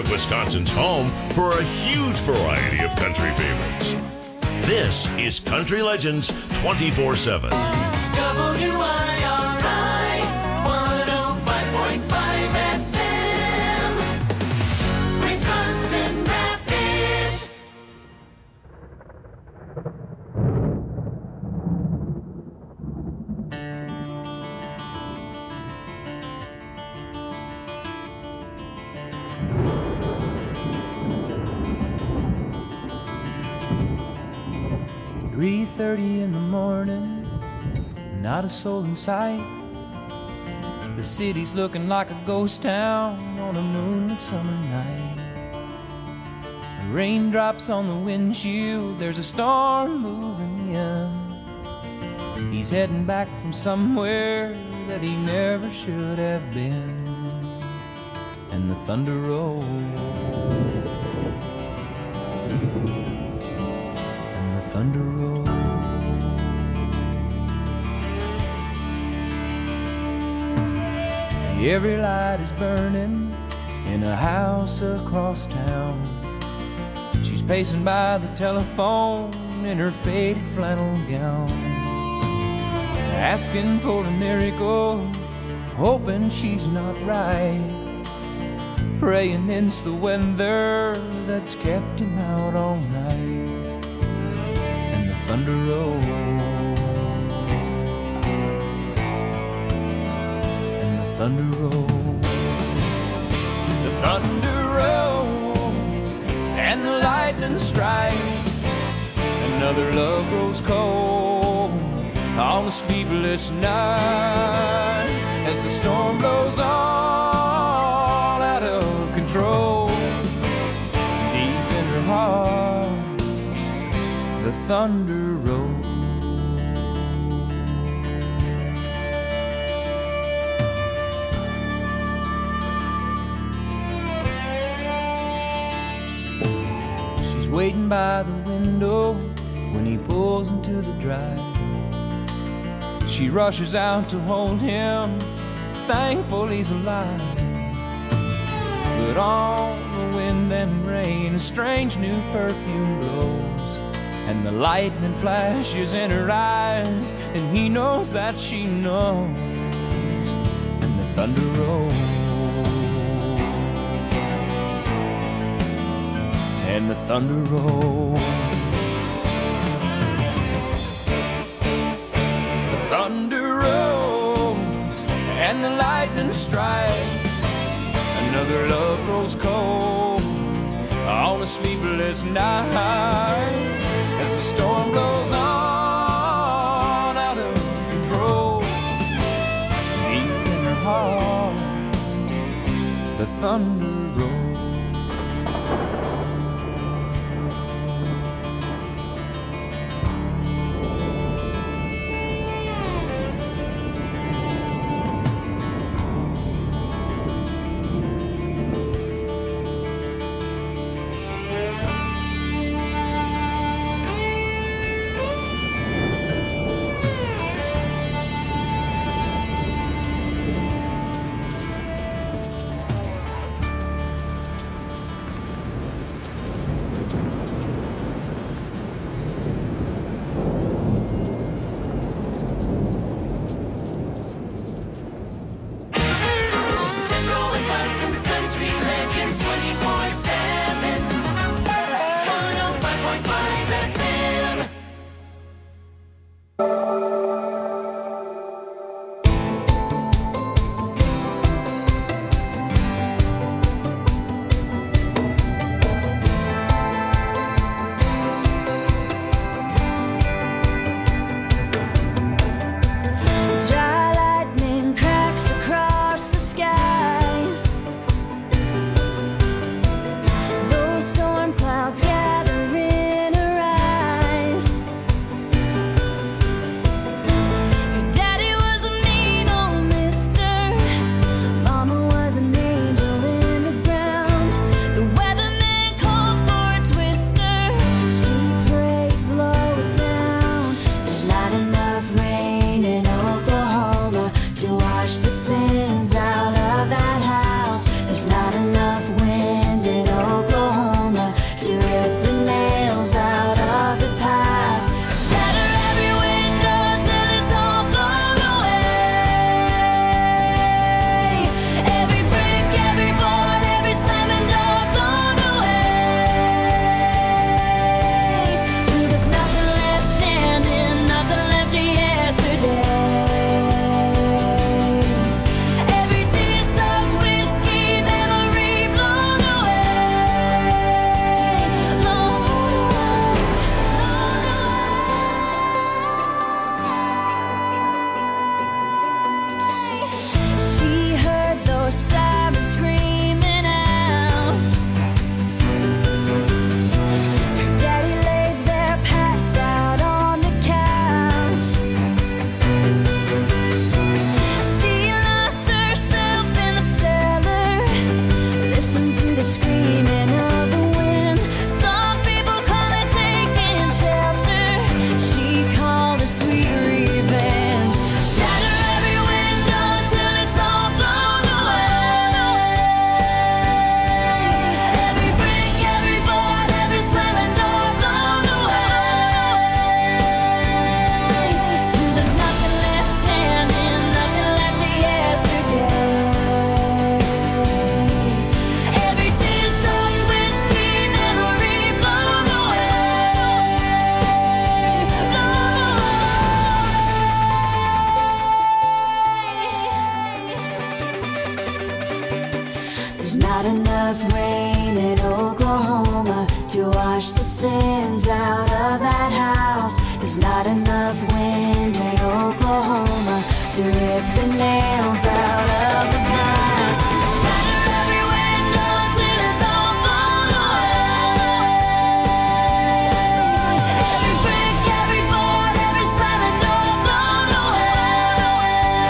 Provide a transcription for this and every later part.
Norfolk, Wisconsin's home for a huge variety of country favorites. This is Country Legends 24/7. WIRI 105.5 FM, Wisconsin Rapids. "3:30 in the morning, not a soul in sight. The city's looking like a ghost town on a moonlit summer night. Raindrops on the windshield, there's a storm moving in. He's heading back from somewhere that he never should have been. And the thunder rolls, and the thunder rolls. Every light is burning in a house across town. She's pacing by the telephone in her faded flannel gown, asking for a miracle, hoping she's not right, praying it's the weather that's kept him out all night. And the thunder rolls, thunder rolls, the thunder rolls, and the lightning strikes. Another love grows cold on a sleepless night as the storm blows all out of control. Deep in her heart, the thunder rolls. Waiting by the window when he pulls into the drive. She rushes out to hold him, thankful he's alive. But on the wind and rain, a strange new perfume blows, and the lightning flashes in her eyes, and he knows that she knows. And the thunder rolls, and the thunder rolls. The thunder rolls, and the lightning strikes. Another love grows cold on a sleepless night as the storm blows on out of control. Deep in her heart, the thunder rolls. Country Legends 24/7, 105.5 FM. There's not enough rain in Oklahoma to wash the sins out of that house. There's not enough wind in Oklahoma to rip the nails out of the past. Shatter every window till it's all blown away. Every brick, every board, every slamming door blown away.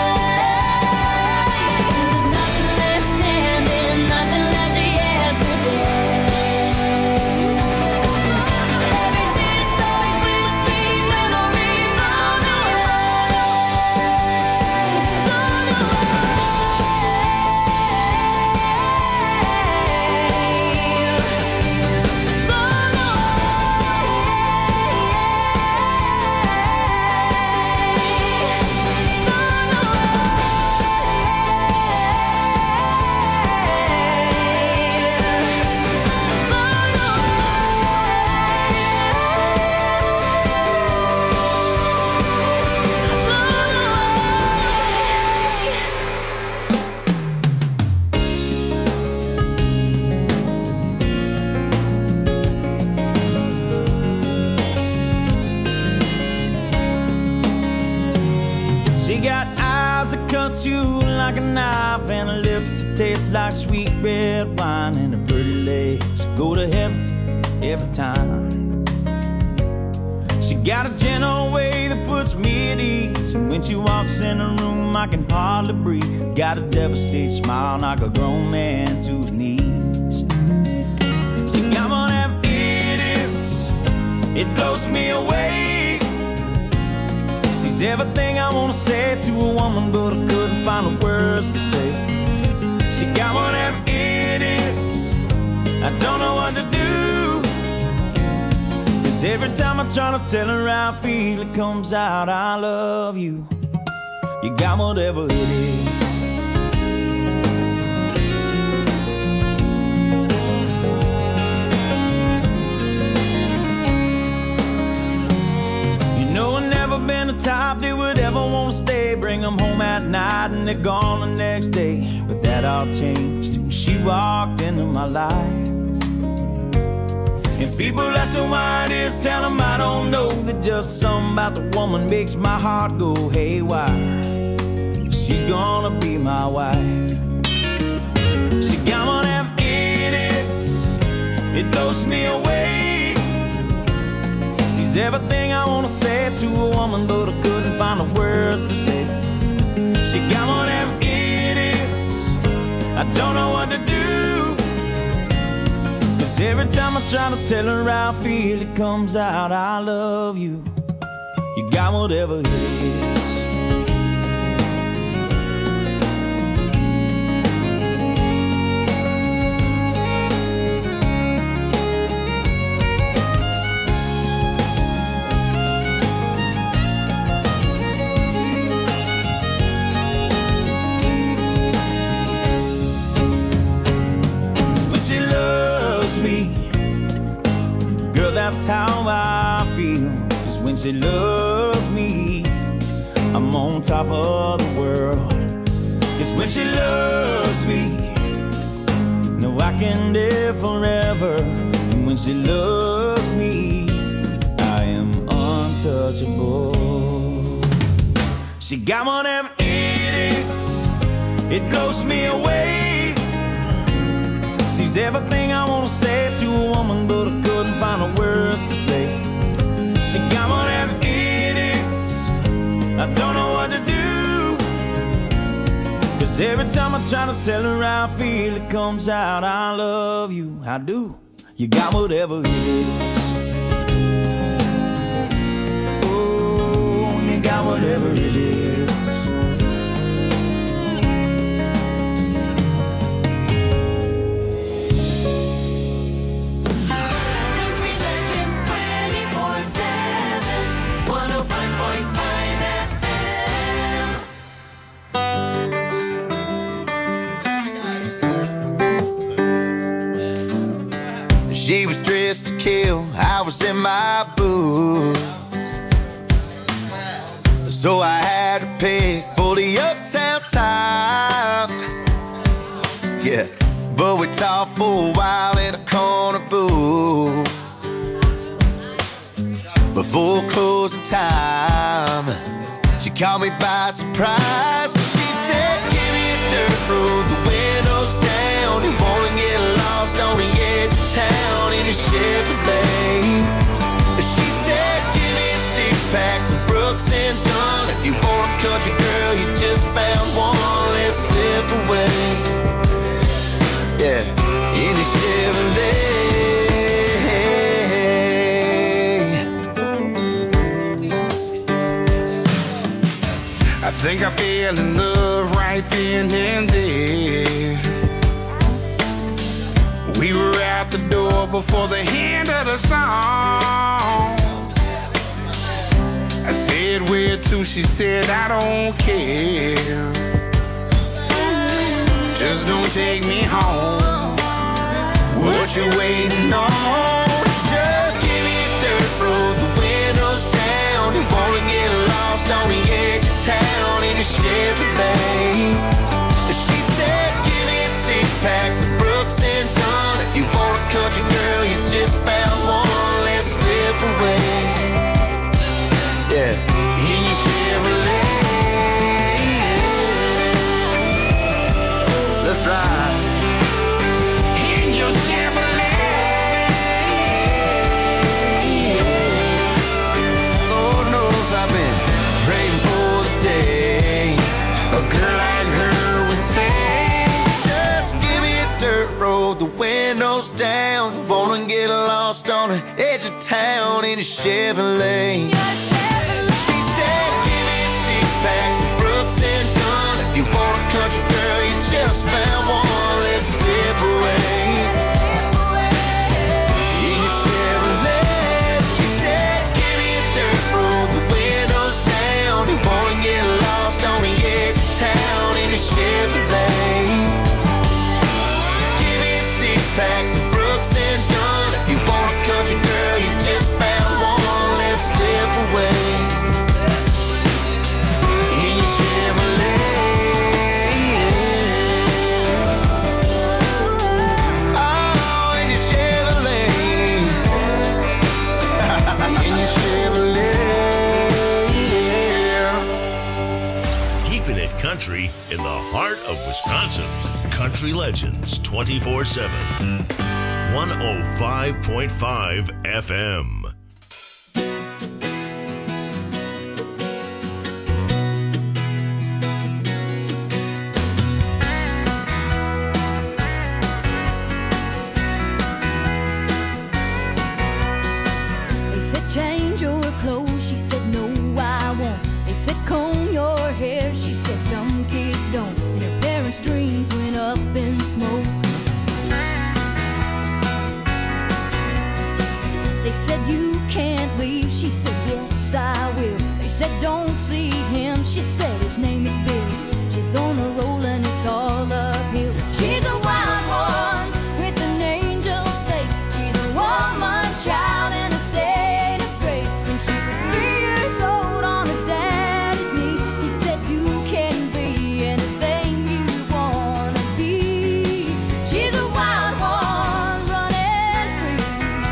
Since there's nothing left standing, nothing left of yesterday. Every tear soaks with sweet memory blown away. Blown She got eyes that cut you like a knife, and her lips that taste like sweet red wine, and her pretty legs go to heaven every time. She got a gentle way that puts me at ease, and when she walks in the room I can hardly breathe. Got a devastated smile, knock a grown man to his knees. She got whatever it is, it blows me away. She's everything I wanna say to a woman, but I couldn't find the words to say. She got whatever it is, I don't know what to do. 'Cause every time I try to tell her how I feel, it comes out, I love you. You got whatever it is. Been the type that would ever want to stay, bring them home at night and they're gone the next day. But that all changed when she walked into my life. And people ask her why it is, tell them I don't know, that just something about the woman makes my heart go haywire. She's gonna be my wife. She got whatever it is, it blows me away. She's everything I wanna say to a woman, but I couldn't find the words to say. She got whatever it is, I don't know what to do. 'Cause every time I try to tell her how I feel, it comes out, I love you. You got whatever it is. That's how I feel. 'Cause when she loves me, I'm on top of the world. 'Cause when she loves me, no, I can live forever. And when she loves me, I am untouchable. She got whatever it is, it blows me away. She's everything I wanna say to a woman, but I couldn't find the words to say. She got whatever it is, I don't know what to do. 'Cause every time I try to tell her how I feel, it comes out, I love you, I do. You got whatever it is. Oh, you got whatever it is. She was dressed to kill, I was in my booth. So I had to pick for the uptown time. Yeah, but we talked for a while in a corner booth. Before closing time, she caught me by surprise. She said, give me a dirt road, the windows down. You wanna get lost on the edge of town in a Chevrolet. She said, give me a six-pack, some Brooks and Dunn. If you want a country girl, you just found one. Let's slip away. Yeah, in a Chevrolet. I think I fell in love right then and there. We were out the door before the end of the song. I said, where to? She said, I don't care. Just don't take me home. What you waiting on? Just give me a dirt road, the windows down. You wanna get lost on the edge of town in a Chevrolet. She said, give me a six-pack, some Brooks and Dunn. If you want a country girl, you just found one. Let's slip away. Yeah, in your Chevrolet. Let's ride. In your Chevrolet. Lord knows I've been praying for the day a girl like her would say, just give me a dirt road, the windows down. Wanna get lost on the edge of town in a Chevrolet. She said, give me a six-pack, some Brooks and Dunn. If you want a country girl, you just found one. Let's slip away. In your Chevrolet. She said, give me a dirt road, the windows down. You wanna get lost on the edge of town in a Chevrolet. Give me a six-pack, some Brooks and Dunn. If you want a country girl, you just found one. Let's slip away. In your Chevrolet. Oh, in your Chevrolet. In your Chevrolet. Keeping it country in the heart of Wisconsin. Country Legends 24/7. 105.5 FM. They said change your clothes, she said no I won't. They said comb your hair, she said some kids don't. And her parents' dreams went up in smoke. They said you can't leave, she said yes I will. They said don't see him, she said his name is Bill. She's on a roll and it's all uphill. She's a wild one with an angel's face. She's a woman child in a state of grace. When she was 3 years old on her daddy's knee, he said you can be anything you wanna be. She's a wild one running free.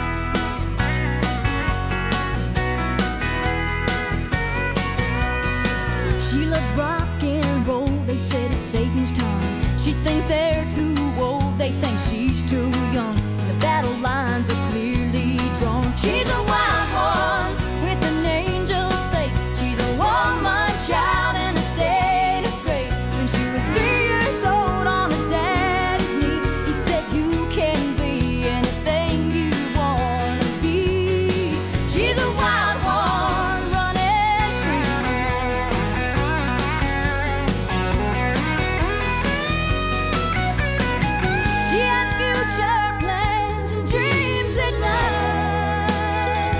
She loves rock and roll, they said it's Satan's time. She thinks they're too old, they think she's too young. The battle lines are clearly drawn. She's a wild one with an angel's face. She's a woman child in a state of grace. When she was 3 years old on her daddy's knee, he said you can be anything you wanna be. She's a wild one running free. She has future plans and dreams at night.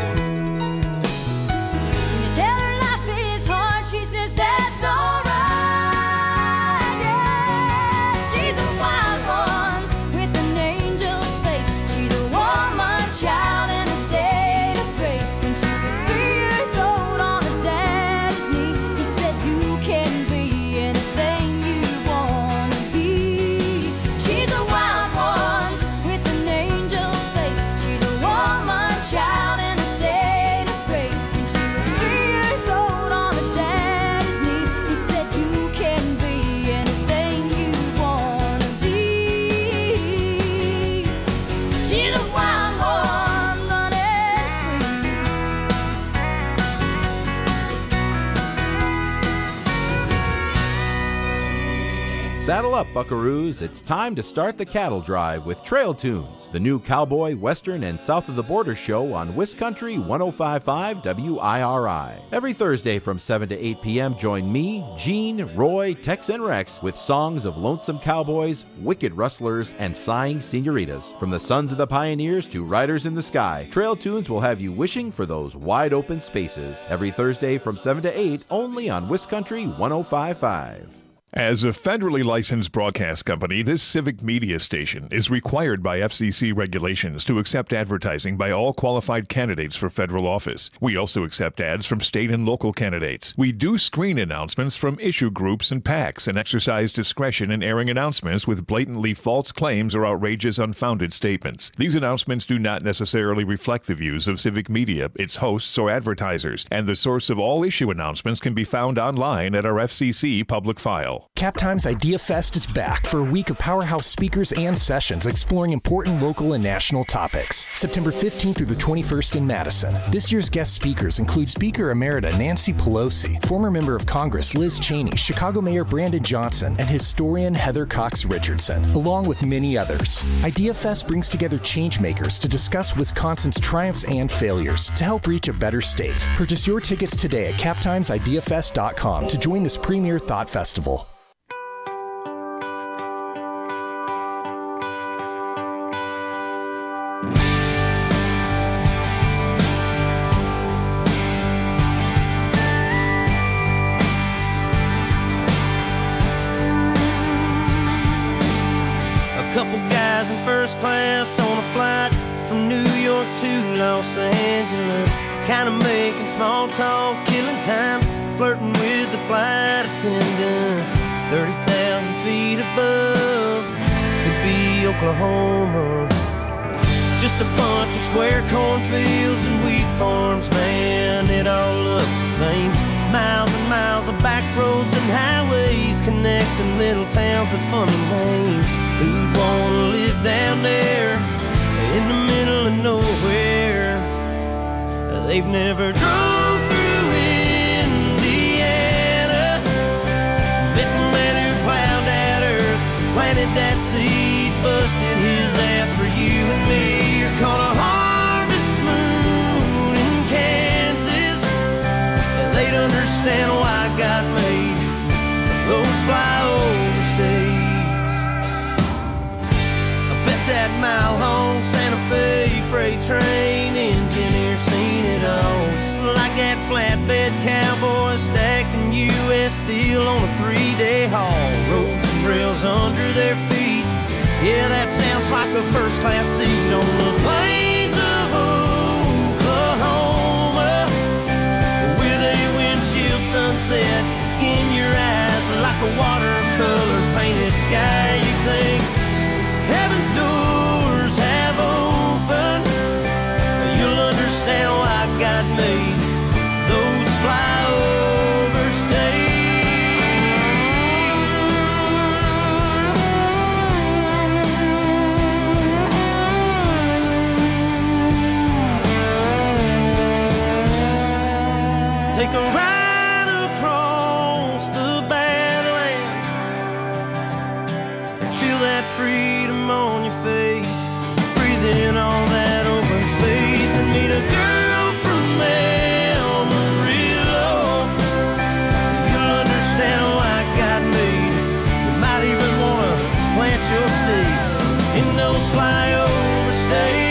Saddle up, buckaroos. It's time to start the cattle drive with Trail Tunes, the new cowboy, western, and south of the border show on Wiscountry 105.5 WIRI. Every Thursday from 7 to 8 p.m., join me, Gene, Roy, Tex, and Rex with songs of lonesome cowboys, wicked rustlers, and sighing senoritas. From the sons of the pioneers to riders in the sky, Trail Tunes will have you wishing for those wide open spaces. Every Thursday from 7 to 8, only on Wiscountry 105.5. As a federally licensed broadcast company, this civic media station is required by FCC regulations to accept advertising by all qualified candidates for federal office. We also accept ads from state and local candidates. We do screen announcements from issue groups and PACs and exercise discretion in airing announcements with blatantly false claims or outrageous unfounded statements. These announcements do not necessarily reflect the views of civic media, its hosts, or advertisers, and the source of all issue announcements can be found online at our FCC public file. Cap Times Idea Fest is back for a week of powerhouse speakers and sessions exploring important local and national topics. September 15th through the 21st in Madison. This year's guest speakers include Speaker Emerita Nancy Pelosi, former member of Congress Liz Cheney, Chicago Mayor Brandon Johnson, and historian Heather Cox Richardson, along with many others. Idea Fest brings together changemakers to discuss Wisconsin's triumphs and failures to help reach a better state. Purchase your tickets today at captimesideafest.com to join this premier thought festival. Couple guys in first class on a flight from New York to Los Angeles, kind of making small talk, killing time, flirting with the flight attendants. 30,000 feet above could be Oklahoma. Just a bunch of square cornfields and wheat farms, man, it all looks the same. Miles and miles of back roads and highways connecting little towns with funny names. Who'd wanna live down there in the middle of nowhere? They've never drove through Indiana, met the man who plowed that earth, planted that seed, busted his ass for you and me. You're caught a harvest moon in Kansas. They'd understand why God made those flyover states. That mile-long Santa Fe freight train engineer seen it all. Just like that flatbed cowboy stacking U.S. steel on a 3-day haul. Roads and rails under their feet. Yeah, that sounds like a first-class seat on the plains of Oklahoma, with a windshield sunset in your eyes like a watercolor painted sky. You think heaven's doors have opened, you'll understand why God made those flyover states. Take a ride across the Badlands, feel that freedom on your face, breathe in all that open space, and meet a girl from Amarillo. You'll understand why God made you might even want to plant your stakes in those flyover states.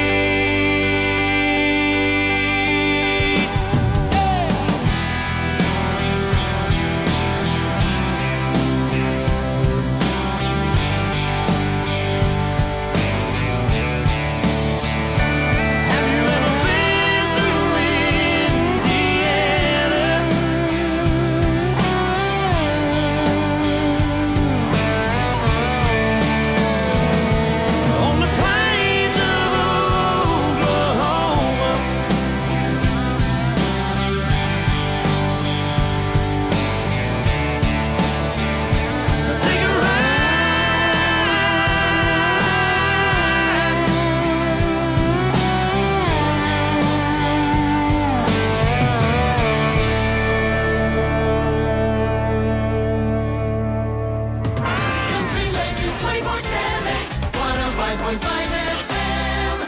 On the plains FM.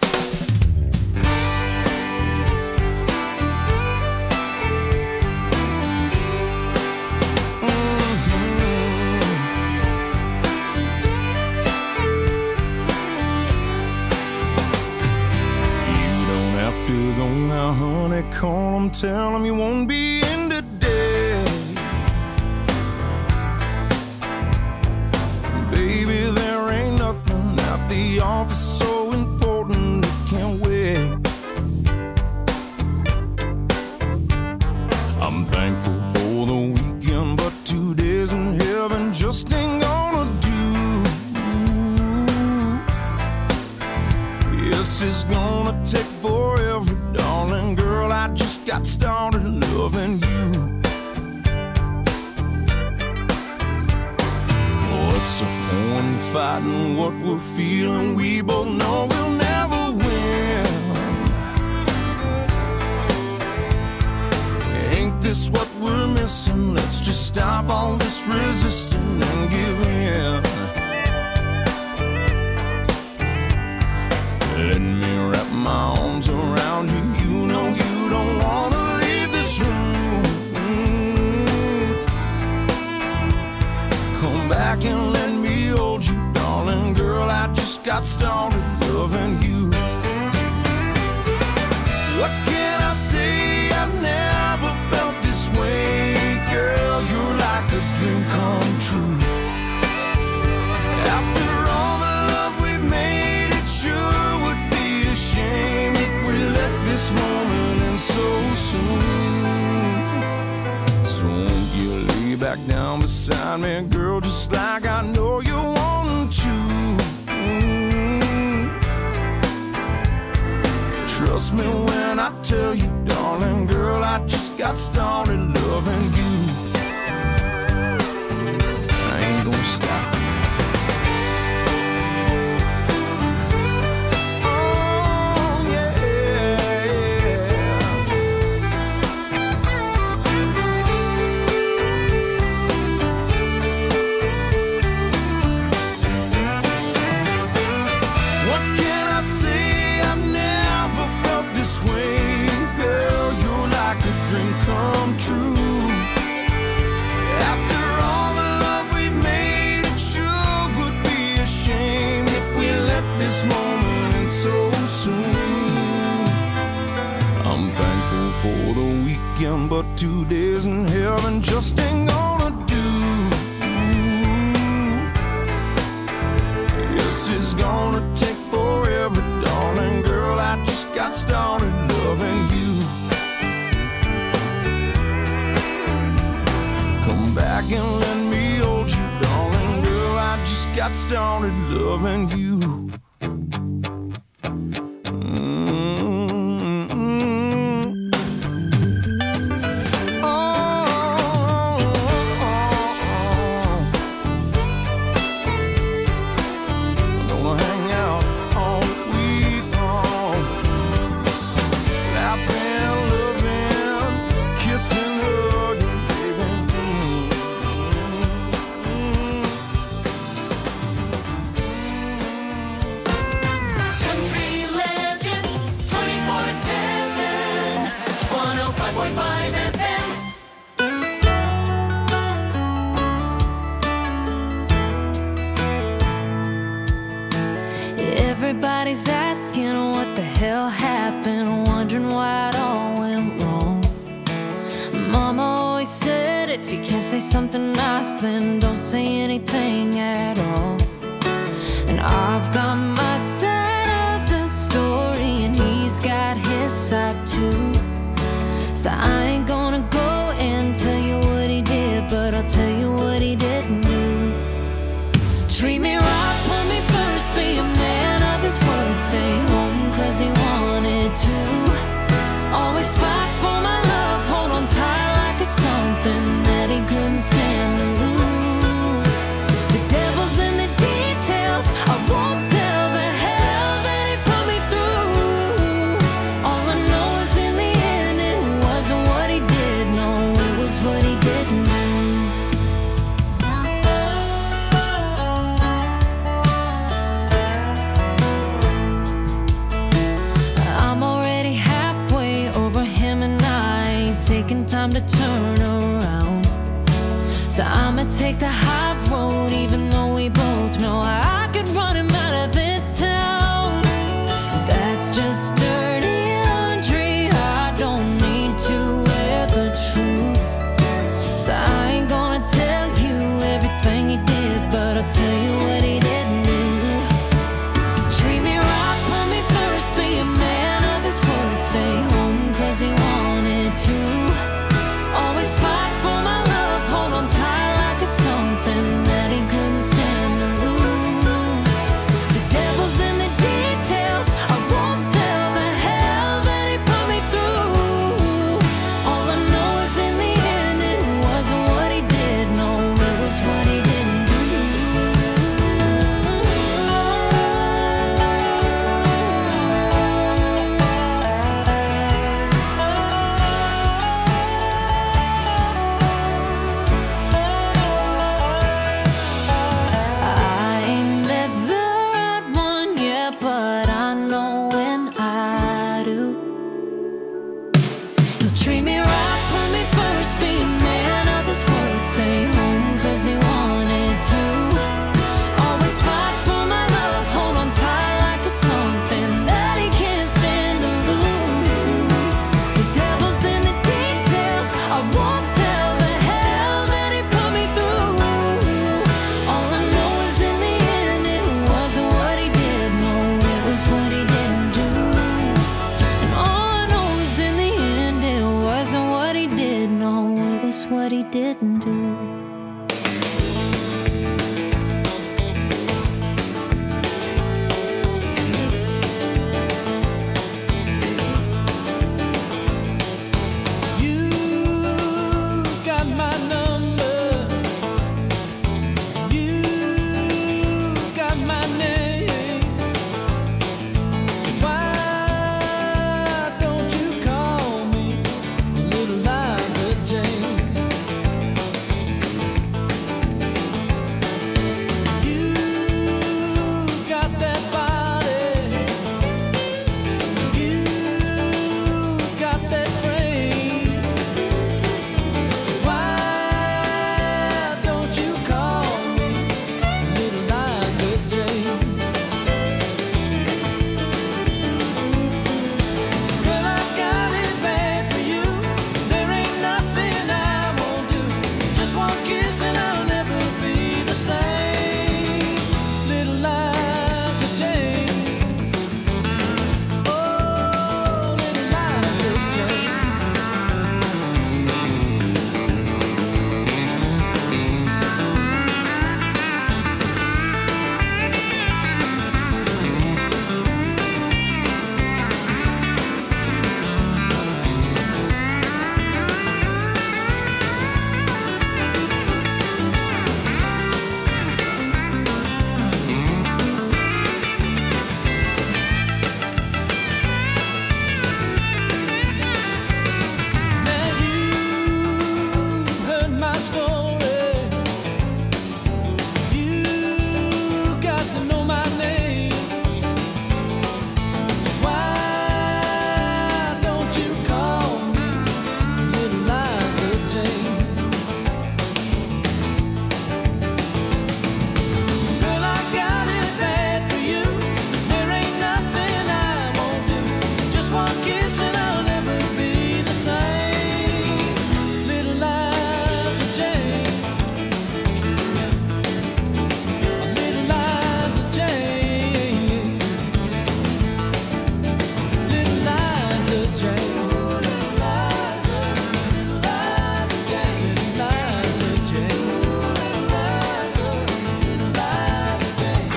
You don't have to go now, honey. Call 'em, tell 'em you won't be in today. Baby, there ain't nothing at the office so important it can't wait. I'm thankful for the weekend, but 2 days in heaven just ain't gonna do. Yes, it's gonna take forever, darling girl. I just got started loving you. What's the point in fighting what we're feeling? We both know we'll never win. Ain't this what we're missing? Let's just stop all this resisting and give in. Let me wrap my arms around you. You know you don't wanna leave this room. Come back and let me hold you, darling girl. I just got started loving you. What can I say? I've never felt this way, girl. You're like a dream come true. After all the love we've made, it sure would be a shame if we let this moment end so soon. So won't you lay back down beside me, girl, just like I know you want to. Trust me when I tell you, darling girl, I just got started loving you. I ain't gonna stop. What can I say? I've never felt this way, girl. You're like a dream come true. After all the love we've made, it sure would be a shame if we let this moment end so soon. I'm thankful for the weekend, but 2 days in heaven just ain't gonna do. Yes, it's gonna take forever, darling girl. I just got started loving you. Come back and let me hold you, darling girl. I just got started loving you. Gonna hang out all week long, laughing, loving, kissing, hugging, baby. Country legends 24/7. 105.5 FM. Everybody's asking what the hell happened, wondering why it all went wrong. Mama always said if you can't say something nice, then don't say anything at all. And I've got my side of the story, and he's got his side too. So I ain't gonna go and tell you what he did, but I'll tell you what he didn't do. Treat me right, put me first, be a man of his word, stay home 'cause he wanted to. Always fight for my love, hold on tight like it's something that he couldn't stand to lose. The devil's in the details, I won't tell the hell that he put me through. All I know is in the end it wasn't what he did, no, it was what he didn't do. turn around. So I'ma take the high road, even though we both know I could run him out of this town. That's just dirty laundry, I don't need to wear the truth. So I ain't gonna tell you everything he did, but I'll tell you what he didn't do. Treat me right, put me first, be a man of his word, stay home 'cause he wanted to. Always fight for my love, hold on tight like it's something that he couldn't stand to lose. The devil's in the details, I won't tell the hell that he put me through. All I know is in the end it wasn't what he did, no, it was what he didn't do. I ain't met the right one yet, but I know when I do. He'll treat me right, put me first, be a man of his word, stay home 'cause he wanted to. Always fight for my love, hold on tight like it's something that he can't stand to lose. The devil's in the details, I won't tell the hell that he put me through. All I know is in the end it wasn't what he did, no, it was what he didn't do. And all I know is in the end it wasn't what he did, no, it was what he didn't do. You got my number. You got my name. So why don't you call me Little Liza Jane? You got that body. You got that frame. Why don't you call me Little Liza Jane? Girl, I got it bad for you. There ain't nothing I won't do. Just one kiss and I'll never be the same. Little Liza Jane. Oh, Little Liza Jane. Now you've heard my story. You got to know my name. So why don't you call me Little Liza Jane? Girl, I got it bad for you. There ain't nothing I won't do. Just one kiss and I'll never be the same. Little Liza Jane. Little Liza Jane. Little Liza Jane. Little Liza, Liza Jane. Little Liza Jane. Liza, Liza Jane.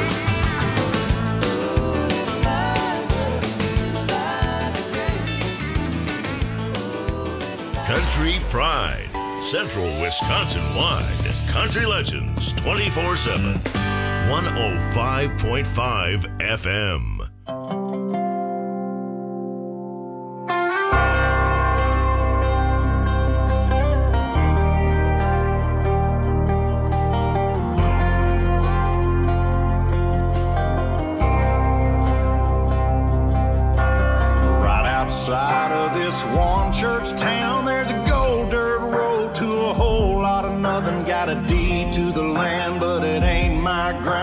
Country Pride, Central Wisconsin wide. Country Legends 24/7. 105.5 FM. Right outside of this one church town, there's a gold dirt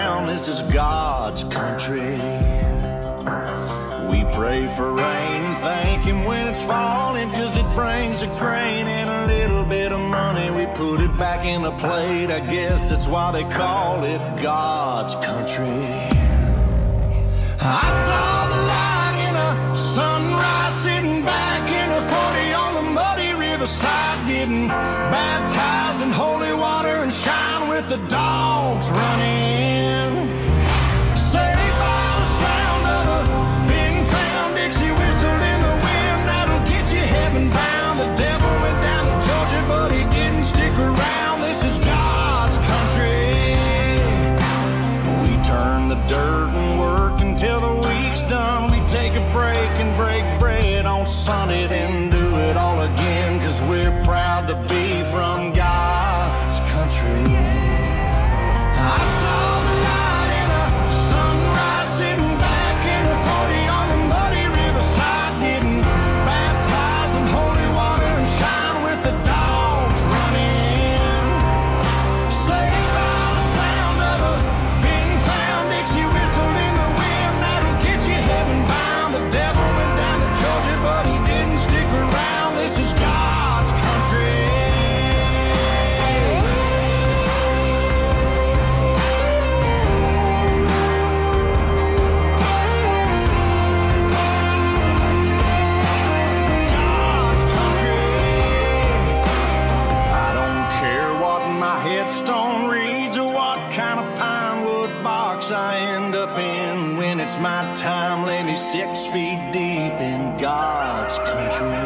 down, this is God's country. We pray for rain and thank him when it's falling, 'cause it brings a grain and a little bit of money. We put it back in the plate, I guess that's why they call it God's country. I saw the light in a sunrise, sitting back in a 40 on the muddy riverside, getting baptized in holy water and shine with the dogs running. Saved by the sound of a big found Dixie whistle in the wind, that'll get you heaven bound. The devil went down to Georgia, but he didn't stick around. This is God's country. We turn the dirt and work until the week's done. We take a break and break bread on Sunday, then do it all again, 'cause we're proud to be from God's country. I saw the light in a sunrise, sitting back in a 40 on the muddy riverside, getting baptized in holy water and shine with the dogs running. Saved by the sound of a big found Dixie whistle in the wind, that'll get you heaven bound. The devil went down to Georgia, but he didn't stick around. This is God's country. God's country. I don't care what my headstone reads or what kind of pine wood box I end up in. When it's my time, lay me 6 feet deep in God's country.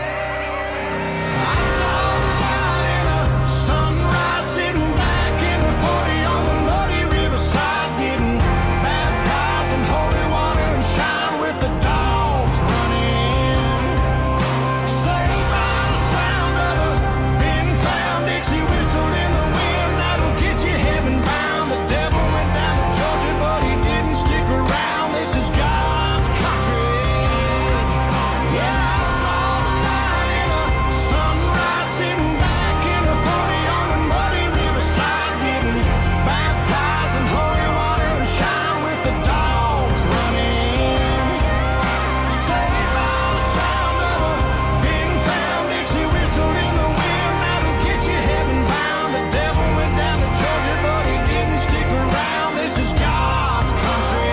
I saw the light in a sunrise, sitting back in a 40 on the muddy riverside, getting baptized in holy water and shine with the dogs running. Saved by the sound of a big found Dixie whistle in the wind, that'll get you heaven bound. The devil went down to Georgia, but he didn't stick around. This is God's country. Yeah, I saw the light in a sunrise, sitting back in a 40 on the muddy riverside, getting baptized in holy water and shine with the dogs running. Saved by the sound of a big found Dixie whistle in the wind, that'll get you heaven bound. The devil went down to Georgia, but he didn't stick around. This is God's country.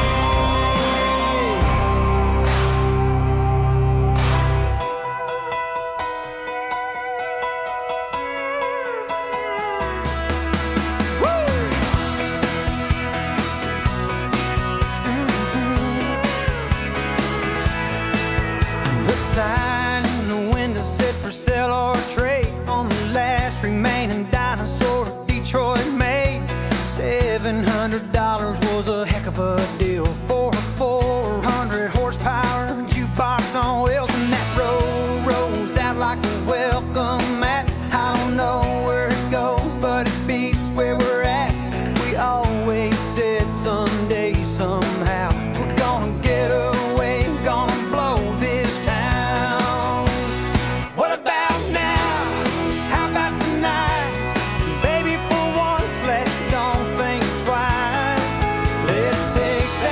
The sign in the window said for sale or trade on the last remaining dinosaur Detroit made. $700 was a heck of a deal for a 400 horsepower jukebox on wheels, and that road rolls out like a welcome mat. I don't know where it goes, but it beats where we're at. We always said someday, somehow, we're gonna get away, gonna blow this town. What about now? How about tonight? Baby, for once, let's don't think twice. Let's take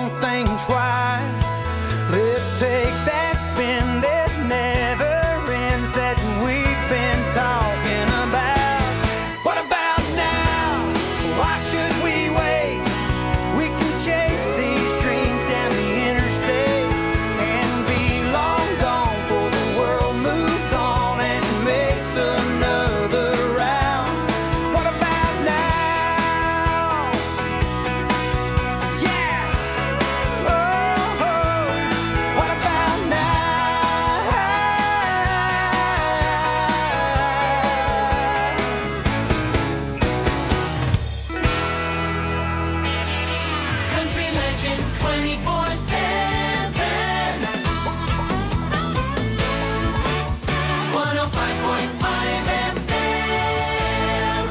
don't think twice. Let's take that spin that never ends that we've been talking about. What about now? Why should we wait? We can chase these dreams down the interstate and be long gone before the world moves on and makes another round. What about now? Yeah. Oh, what about now? Country Legends 24/7. 105.5 FM.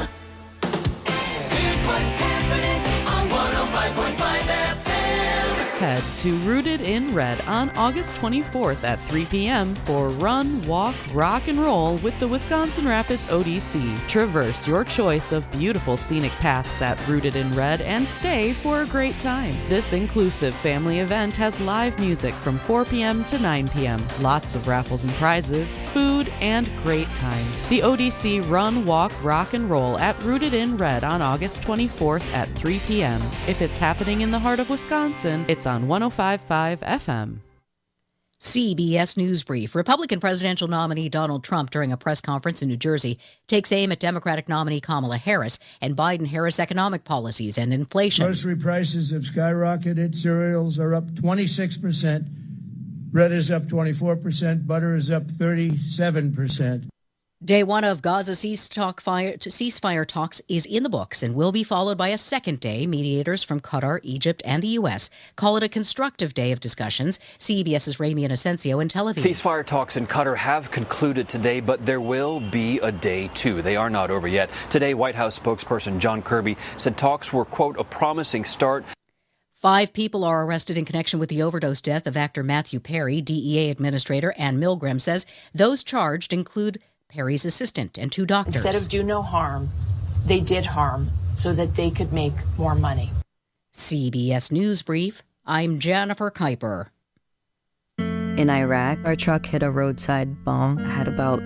Here's what's happening on 105.5 FM. Head to Rooted in Red on August 24th at 3 p.m. for Run, Walk, Rock and Roll with the Wisconsin Rapids ODC. Traverse your choice of beautiful scenic paths at Rooted in Red and stay for a great time. This inclusive family event has live music from 4 p.m. to 9 p.m., lots of raffles and prizes, food, and great times. The ODC Run, Walk, Rock and Roll at Rooted in Red on August 24th at 3 p.m. If it's happening in the heart of Wisconsin, it's on 105.5 FM. CBS News Brief. Republican presidential nominee Donald Trump, during a press conference in New Jersey, takes aim at Democratic nominee Kamala Harris and Biden-Harris economic policies and inflation. Grocery prices have skyrocketed. Cereals are up 26%. Bread is up 24%. Butter is up 37%. Day one of Gaza ceasefire talks is in the books and will be followed by a second day. Mediators from Qatar, Egypt, and the U.S. call it a constructive day of discussions. CBS's Ramy Inocencio in Tel Aviv. Ceasefire talks in Qatar have concluded today, but there will be a day two. They are not over yet. Today, White House spokesperson John Kirby said talks were, quote, a promising start. 5 people are arrested in connection with the overdose death of actor Matthew Perry. DEA Administrator Ann Milgram says those charged include Perry's assistant and 2 doctors. Instead of do no harm, they did harm so that they could make more money. CBS News Brief, I'm Jennifer Kuiper. In Iraq, our truck hit a roadside bomb. I had about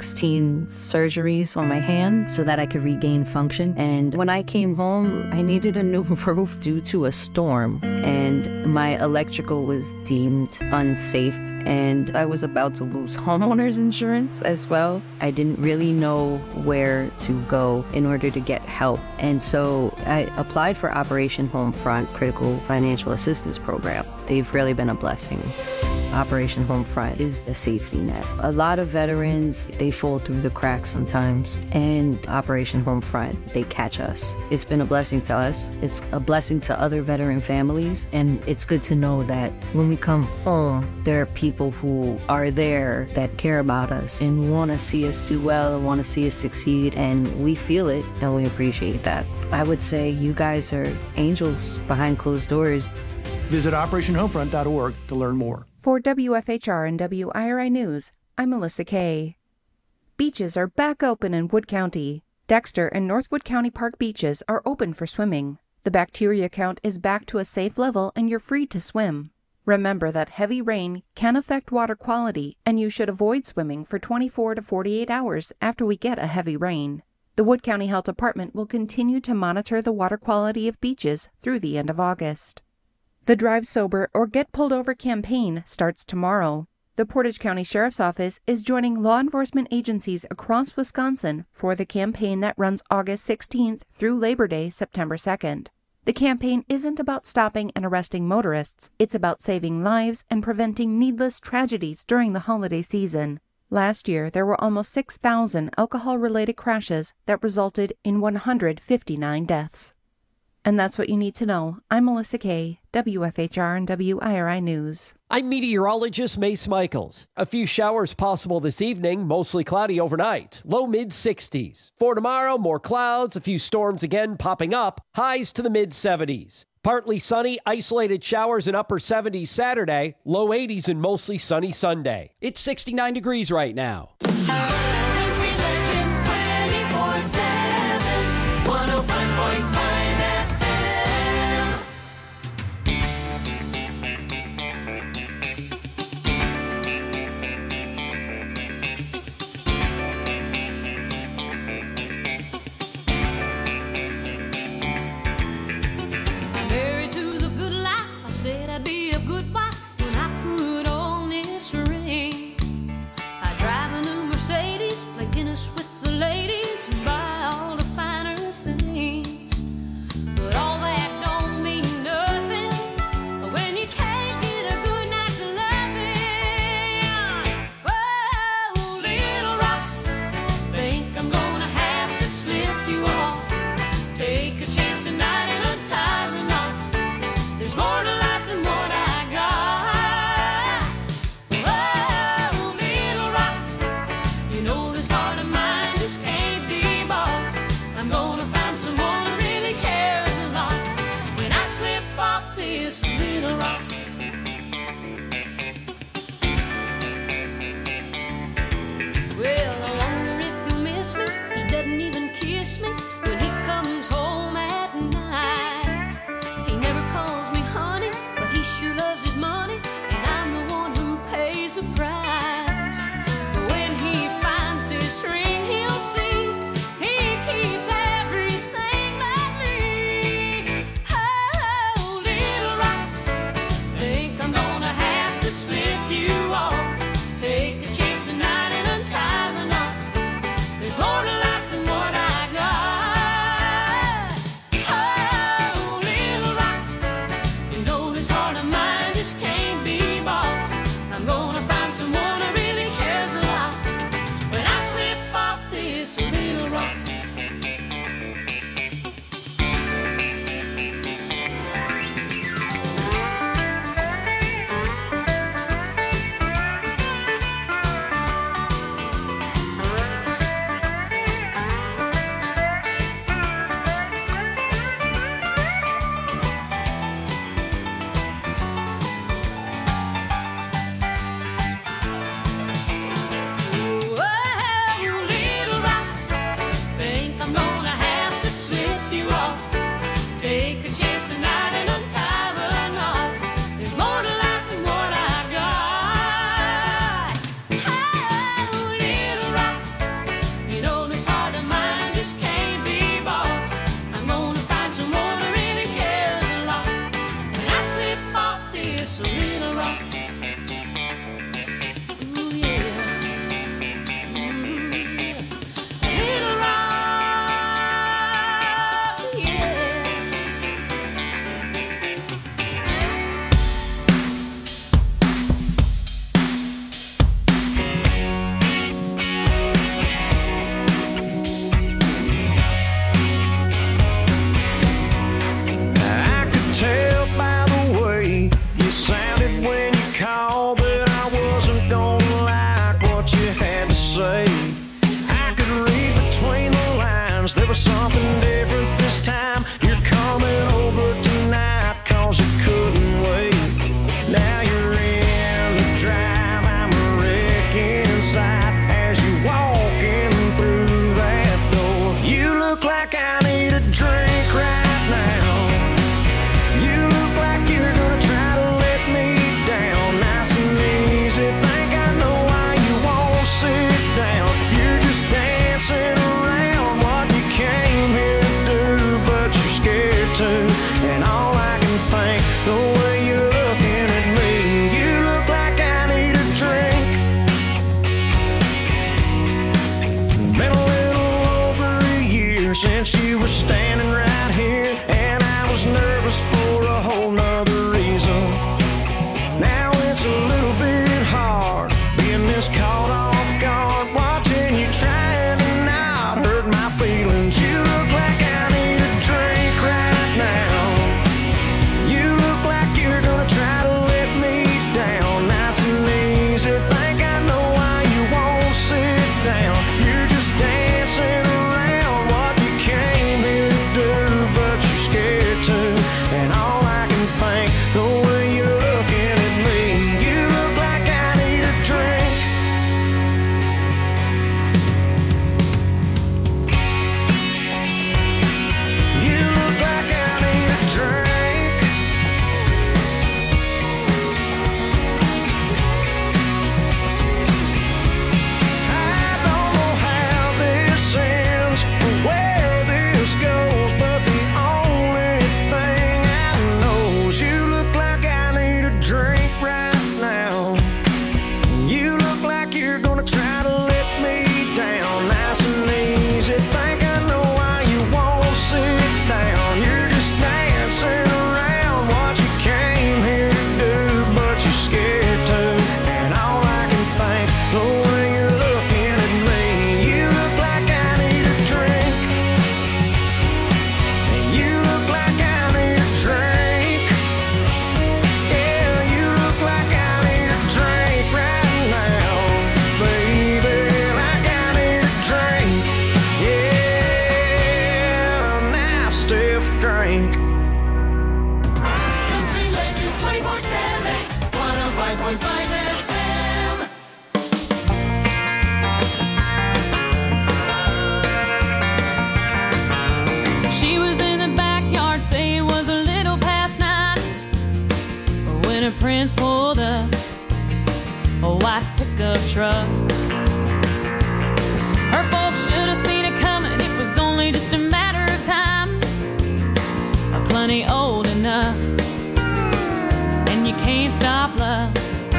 16 surgeries on my hand so that I could regain function. And when I came home, I needed a new roof due to a storm. And my electrical was deemed unsafe. And I was about to lose homeowners insurance as well. I didn't really know where to go in order to get help. And so I applied for Operation Homefront Critical Financial Assistance Program. They've really been a blessing. Operation Homefront is the safety net. A lot of veterans, they fall through the cracks sometimes, and Operation Homefront, they catch us. It's been a blessing to us. It's a blessing to other veteran families, and it's good to know that when we come home, there are people who are there that care about us and want to see us do well and want to see us succeed, and we feel it, and we appreciate that. I would say you guys are angels behind closed doors. Visit OperationHomefront.org to learn more. For WFHR and WIRI News, I'm Melissa Kay. Beaches are back open in Wood County. Dexter and Northwood County Park beaches are open for swimming. The bacteria count is back to a safe level and you're free to swim. Remember that heavy rain can affect water quality and you should avoid swimming for 24 to 48 hours after we get a heavy rain. The Wood County Health Department will continue to monitor the water quality of beaches through the end of August. The Drive Sober or Get Pulled Over campaign starts tomorrow. The Portage County Sheriff's Office is joining law enforcement agencies across Wisconsin for the campaign that runs August 16th through Labor Day, September 2nd. The campaign isn't about stopping and arresting motorists. It's about saving lives and preventing needless tragedies during the holiday season. Last year, there were almost 6,000 alcohol-related crashes that resulted in 159 deaths. And that's what you need to know. I'm Melissa Kay, WFHR and WIRI News. I'm meteorologist Mace Michaels. A few showers possible this evening, mostly cloudy overnight. Low mid-60s. For tomorrow, more clouds, a few storms again popping up. Highs to the mid-70s. Partly sunny, isolated showers in upper 70s Saturday. Low 80s and mostly sunny Sunday. It's 69 degrees right now. Country Legends 24/7, 105.5 FM. good wife when I put on this ring. I drive a new Mercedes, play Guinness with the ladies, and buy all the finer things. But all that don't mean nothing when you can't get a good night's loving. Whoa, Little Rock, think I'm gonna have to slip you off. Take a chance tonight and untie the knot. There's more to life than what I got. Whoa, Little Rock, you know this heart of mine just can't be bought. I'm gonna find someone who really cares a lot when I slip off this Little Rock. Well, I wonder if you'll miss me. He doesn't even kiss me when he comes home at night. He never calls me honey, but he sure loves his money, and I'm the one who pays the price. But when he finds this ring, he'll see he keeps everything but me. Oh, Little Rock, think I'm gonna have to slip you off. Take a chance tonight and untie the knot. There's more to life than what I got. Oh, Little Rock, you know this heart of mine just can't be bought. I'm gonna find someone who really cares a lot when I slip off this Little Rock. Whoa, Little Rock, think I'm gonna have to slip you off. Take a chance tonight and untie the knot. There's more to life than what I got. Oh, Little Rock, you know this heart of mine just can't be bought. I'm gonna find someone who really cares a lot when I slip off this Little Rock. Ooh, yeah. Little Rock, yeah. I could tell by the way you sounded when you called that I wasn't gonna like what you had to say. I could read between the lines, there was something different this time. You're coming over tonight cause you couldn't wait. Now you're in the drive, I'm a wreck inside as you walking through that door. You look like I need a drink right now. You look like you're gonna try to let me down. Nice and easy, think I know why you won't sit down. You're just dancing around what you came here to do, but you're scared to. And all I can think, the way you're looking at me, you look like I need a drink. Been a little over a year since you were standing right here, and I was nervous for a whole nother reason. Now it's a little bit hard being this caught off guard, watching you trying to not hurt my feelings. You look like I need a drink right now. You look like you're gonna try to let me down. Nice and easy, think I know why you won't sit down. You're just dancing around what you came here She was in the backyard, say it was a little past 9 when her prince pulled up a white pickup truck. Her folks should have seen it coming, it was only just a matter of time. Plenty old enough, and you can't stop love.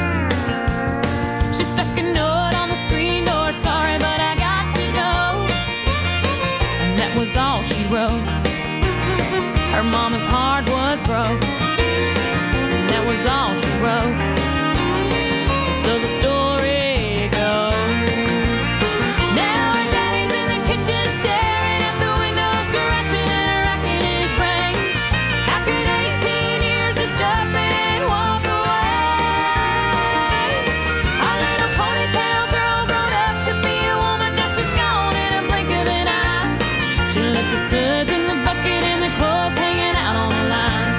She stuck a note on the screen door, sorry but I got to go. And that was all she wrote. Her mama's heart was broke, and that was all she wrote. So the story goes, now her daddy's in the kitchen staring at the window, scratching and racking his brain. How could 18 years just up and walk away? Our little ponytail girl grown up to be a woman, now she's gone in a blink of an eye. She left the suds in the bucket and the clothes hanging out on the line.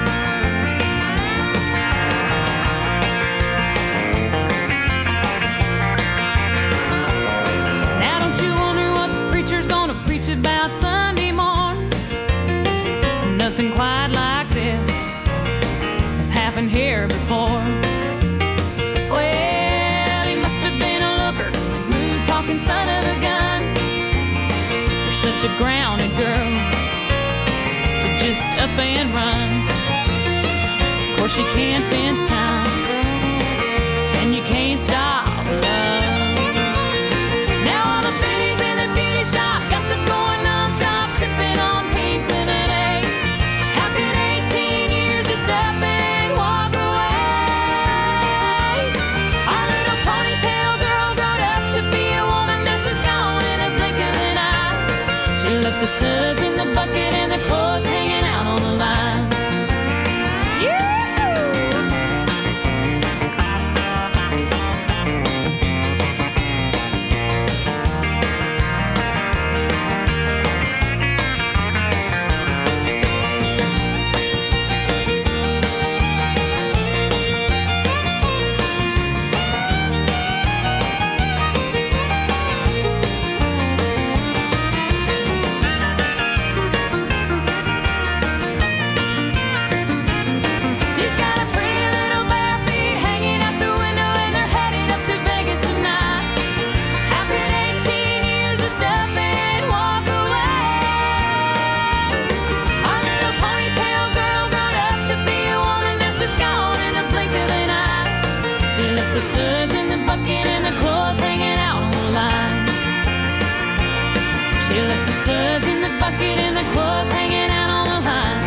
Now don't you wonder what the preacher's gonna preach about Sunday morn? Nothing quite like this has happened here before. Well, he must have been a looker, smooth talking son of a gun. You're such a grounded girl to just up and run. Of course you can't fence time, and you can't stop love. Now all the biddies in the beauty shop, gossip going non-stop, sipping on pink lemonade. How could 18 years just up and walk away? Our little ponytail girl grown up to be a woman, now she's gone in a blink of an eye. She left the suds in the bucket and the clothes hanging out on the line. She's got a pretty little bare feet hanging out the window, and they're headed up to Vegas tonight. How could 18 years just up and walk away? Our little ponytail girl grown up to be a woman, now she's gone in a blink of an eye. She left the suds in the bucket and the clothes hanging out on the line. She left the suds in the bucket and the clothes hanging out on the line.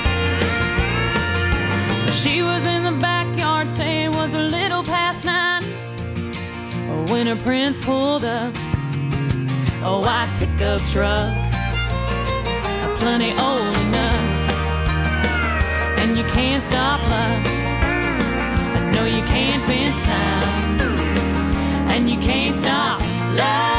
She was in the backyard, saying it was a little past 9 when her prince pulled up a white pickup truck, plenty old enough, and you can't stop love. I know you can't fence time, and you can't stop love.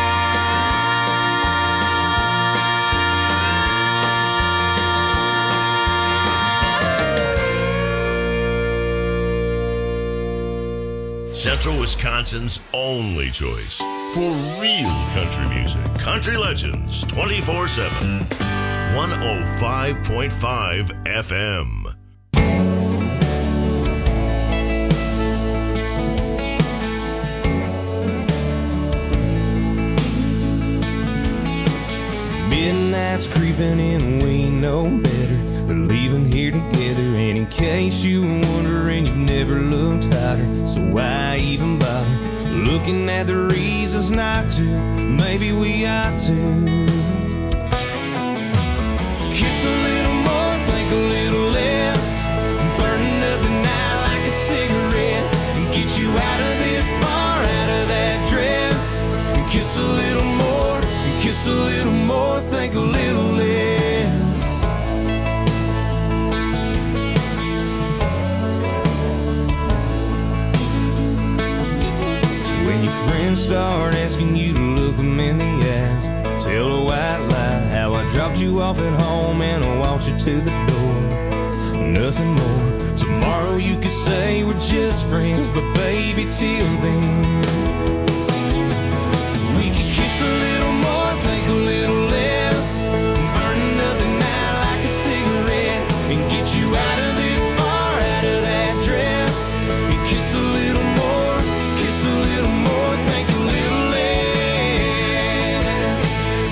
Central Wisconsin's only choice for real country music. Country Legends 24/7. 105.5 FM. Midnight's creeping in, we know better. We're leaving here together, and in case you were wondering, you've never looked hotter. So why even bother looking at the reasons not to? Maybe we ought to kiss a little more, think a little less, burning up the night like a cigarette, and get you out of this bar, out of that dress, and kiss a little more, and kiss a little more, think a little less. When your friends start asking you to look them in the eyes, tell a white lie how I dropped you off at home and I walked you to the door. Nothing more. Tomorrow you could say we're just friends, but baby, till then. We could kiss a little more, think a little less, burn another night like a cigarette, and get you out of this bar, out of that dress, and kiss a little more, kiss a little more, think a little less.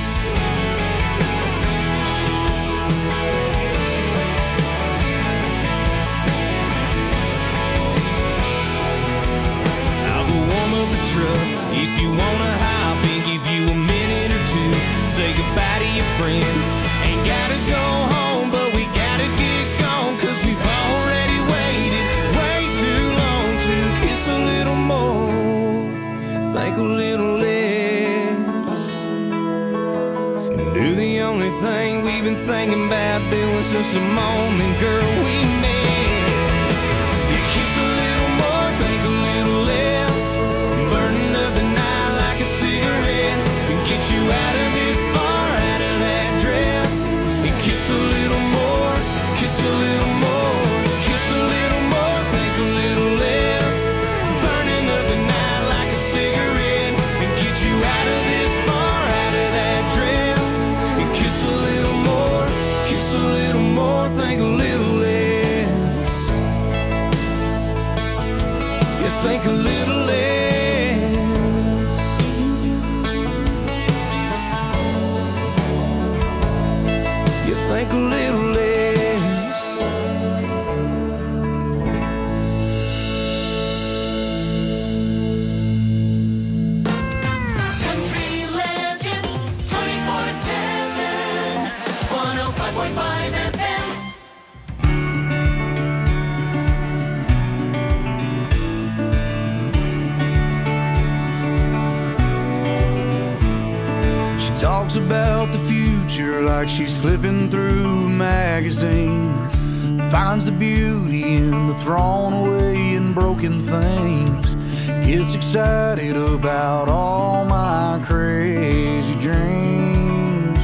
I'll go warm up the truck if you wanna hop and give you a minute or two. Say goodbye to your friends. Ain't gotta go home, but we gotta get gone, 'cause we've already waited way too long to kiss a little more, think a little less, and do the only thing we've been thinking about doing since the moment, girl, we met. You kiss a little more, think a little less, burn another night like a cigarette, and get you out of this bar, out of that dress, and kiss a little more, kiss a little more, kiss a little more, think a little less, burn another night like a cigarette, and get you out of this bar, out of that dress, and kiss a little more, kiss a little more, think a little less. You think a little less. You think a little less. Country Legends 24/7, 105.5 FM. She talks about the future like she's flipping through a magazine. Finds the beauty in the thrown away and broken things. Gets excited about all my crazy dreams.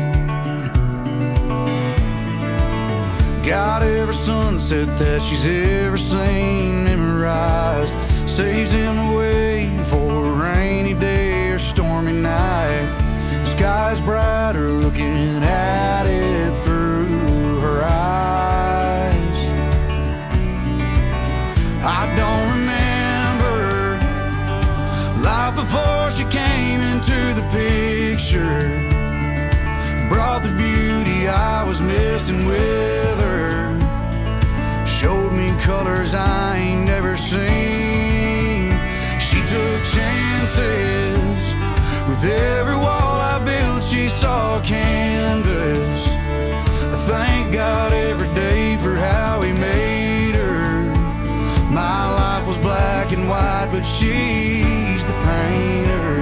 Got every sunset that she's ever seen memorized. Saves him away for a rainy day or stormy night. Sky's brighter looking at it through her eyes. I don't remember life before she came into the picture. Brought the beauty I was missing with her. Showed me colors I ain't never seen. She took chances with every wall I built. She saw canvas. I thank God every day for how he made her. My life was black and white, but she's the painter.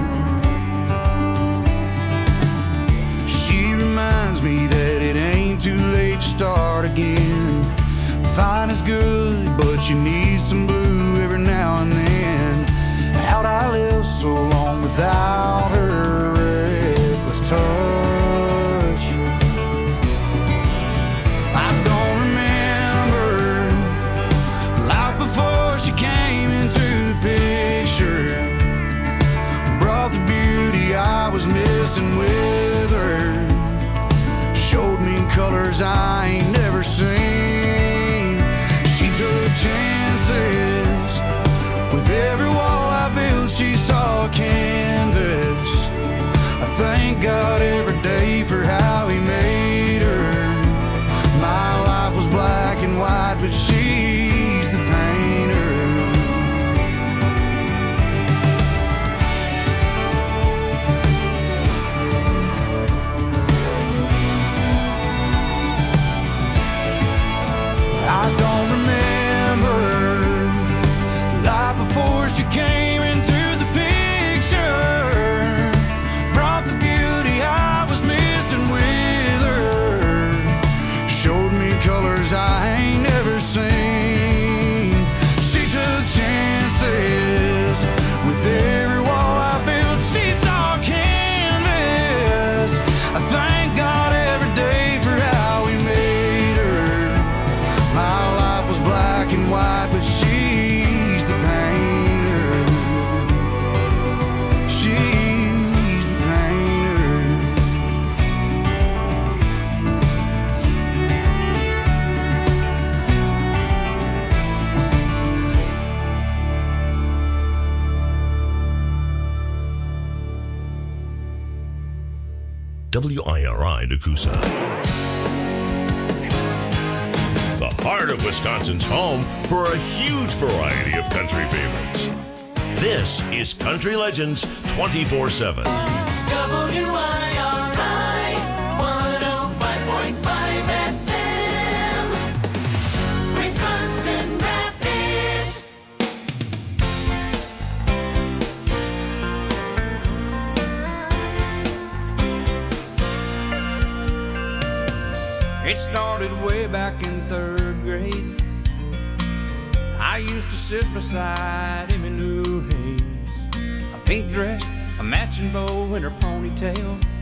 She reminds me that it ain't too late to start again. Fine is good, but you need some blue every now and then. How'd I live so long without her reckless touch? I don't remember life before she came into the picture. Brought the beauty I was missing with her. Showed me colors I ain't never seen. She took chances with every wall I built. She saw canvas. I thank God every day for how he made her. My life was black and white, but she's the painter. I don't remember life before she came into the picture. Brought the beauty WIRI Nakusa. The heart of Wisconsin's home for a huge variety of country favorites. This is Country Legends 24/7. WIRI 105.5 FM, Wisconsin Rapids. It started way back in 3rd grade. I used to sit beside Emmy Lou Hayes, a pink dress, a matching bow in her ponytail.